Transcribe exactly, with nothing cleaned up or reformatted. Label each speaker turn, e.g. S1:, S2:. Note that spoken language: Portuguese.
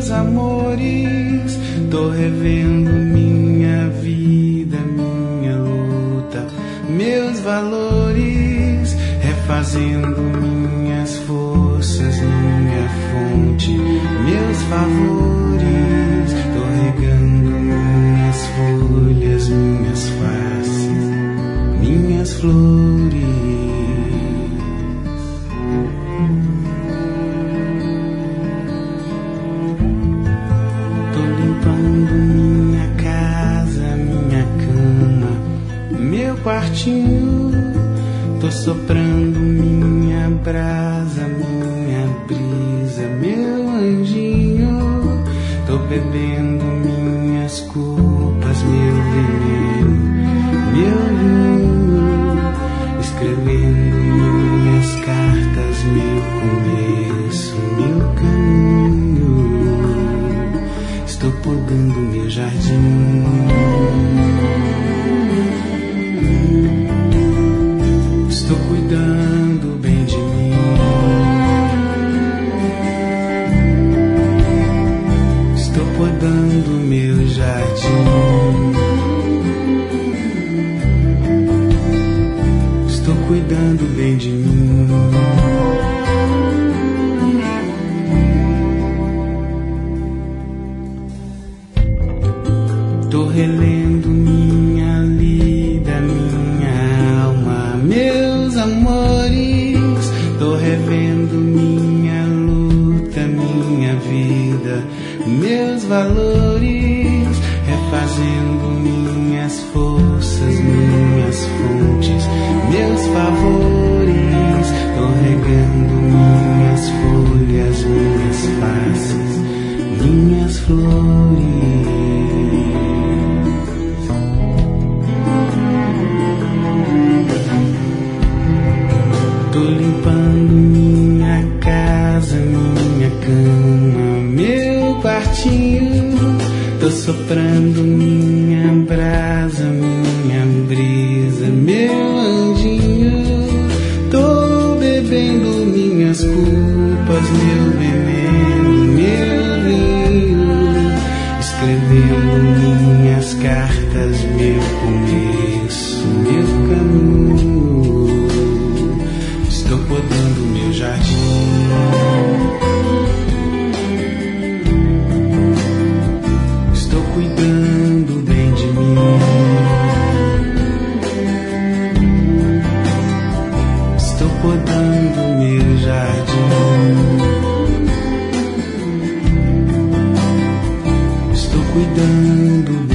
S1: meus amores, tô revendo minha vida, minha luta, meus valores, refazendo minhas forças, minha fonte, meus favores, tô regando minhas folhas, minhas faces, minhas flores. Tô limpando minha casa, minha cama, meu quartinho, tô soprando minha brasa, minha brisa, meu anjinho, tô bebendo minhas culpas, meu veneno, meu vinho, escrevendo minhas cartas, meu começo, meu caminho, estou podando meu jardim. Estou cuidando bem de mim. Estou podando meu jardim. Estou cuidando bem de mim. Tô relendo minha lida, minha alma, meus amores, tô revendo minha luta, minha vida, meus valores, refazendo minhas forças, minhas fontes, meus favores, tô regando minhas folhas, minhas faces, minhas flores. Tô limpando minha casa, minha cama, meu quartinho, tô soprando minha brasa, minha brisa, meu anjinho, tô bebendo minhas culpas, meu veneno, meu vinho, escrevendo minhas cartas, meu começo, meu caminho. Estou podando meu jardim. Estou cuidando bem de mim. Estou podando meu jardim. Estou cuidando